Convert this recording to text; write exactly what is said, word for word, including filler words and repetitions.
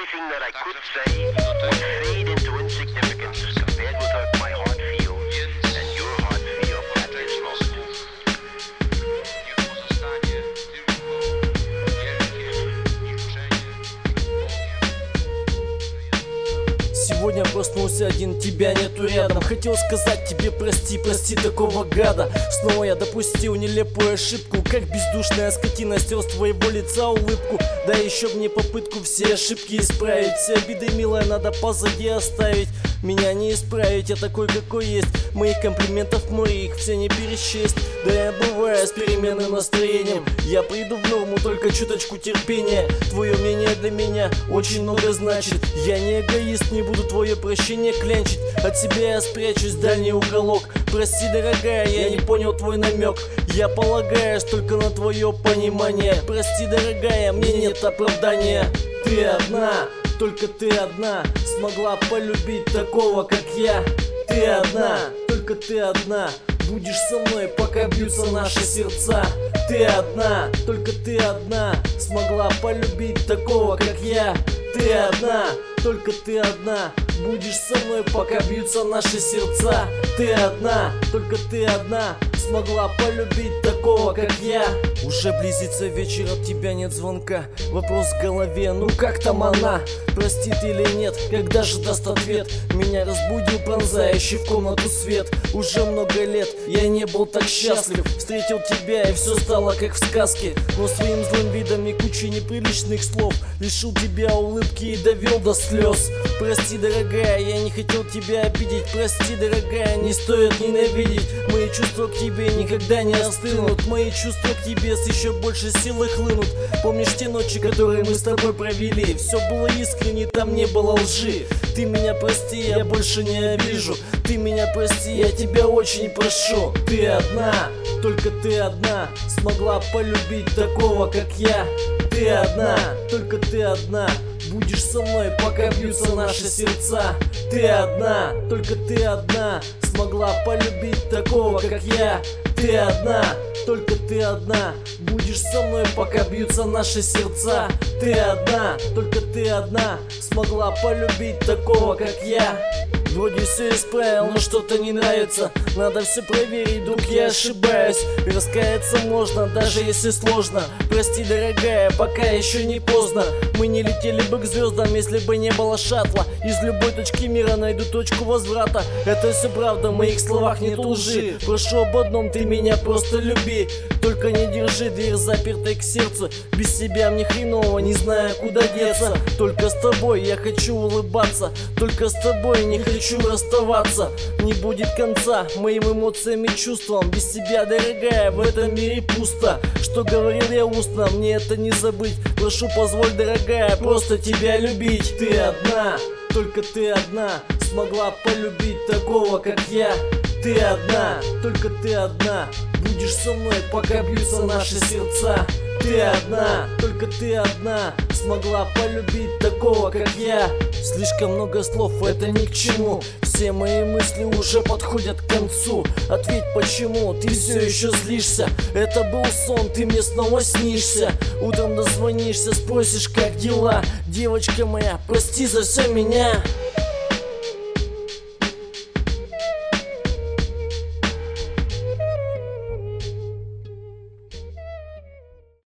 Everything that I could say would fade into insignificance as compared with what my heart feels and your heart feels at this moment. Сегодня проснулся один, тебя нету рядом. Хотел сказать тебе прости, прости такого гада. Снова я допустил нелепую ошибку, как бездушная скотина стер с твоего лица улыбку. Да еще мне попытку все ошибки исправить. Все обиды, милая, надо позади оставить. Меня не исправить, я такой какой есть. Моих комплиментов море, их все не пересчесть. Да я бываю с переменным настроением. Я приду в норму, только чуточку терпения. Твое мнение для меня очень много значит. Я не эгоист, не буду твое прощение клянчить. От себя я спрячусь в дальний уголок. Прости, дорогая, я не понял твой намек. Я полагаюсь только на твое понимание. Прости, дорогая, мне нет оправдания. Ты одна, только ты одна смогла полюбить такого, как я. Ты одна, только ты одна будешь со мной, пока бьются наши сердца. Ты одна, только ты одна смогла полюбить такого, как я. Ты одна, только ты одна будешь со мной, пока бьются наши сердца. Ты одна, только ты одна смогла полюбить такого, как я. Уже близится вечер, от тебя нет звонка. Вопрос в голове, ну как там она? Простит или нет, когда же даст ответ? Меня разбудил пронзающий в комнату свет. Уже много лет я не был так счастлив. Встретил тебя и все стало как в сказке. Но своим злым видом и кучей неприличных слов лишил тебя улыбки и довел до слез. Прости, дорогая, я не хотел тебя обидеть. Прости, дорогая, не стоит ненавидеть. Мои чувства к тебе никогда не остынут. Мои чувства к тебе с еще больше силы хлынут. Помнишь те ночи, которые мы с тобой провели? Все было искренне, там не было лжи. Ты меня прости, я больше не обижу. Ты меня прости, я тебя очень прошу. Ты одна, только ты одна смогла полюбить такого, как я. Ты одна, только ты одна будешь со мной, пока бьются наши сердца. Ты одна, только ты одна смогла полюбить такого, как я. Ты одна, только ты одна будешь со мной, пока бьются наши сердца. Ты одна, только ты одна смогла полюбить такого, как я. Вроде все исправил, но что-то не нравится. Надо все проверить, вдруг я ошибаюсь. И раскаяться можно, даже если сложно. Прости, дорогая, пока еще не поздно. Мы не летели бы к звездам, если бы не было шаттла. Из любой точки мира найду точку возврата. Это все правда, в моих словах нет лжи. Прошу об одном, ты меня просто люби. Только не держи дверь запертой к сердцу. Без себя мне хреново, не знаю куда деться. Только с тобой я хочу улыбаться. Только с тобой не хочу расставаться. Не будет конца моим эмоциям и чувствам. Без тебя, дорогая, в этом мире пусто. Что говорил я устно, мне это не забыть. Прошу, позволь, дорогая, просто тебя любить. Ты одна, только ты одна смогла полюбить такого, как я. Ты одна, только ты одна будешь со мной, пока бьются наши сердца. Ты одна, только ты одна смогла полюбить такого, как я. Слишком много слов, это ни к чему. Все мои мысли уже подходят к концу. Ответь, почему ты все еще злишься? Это был сон, ты мне снова снишься. Утром дозвонишься, спросишь, как дела. Девочка моя, прости за все меня.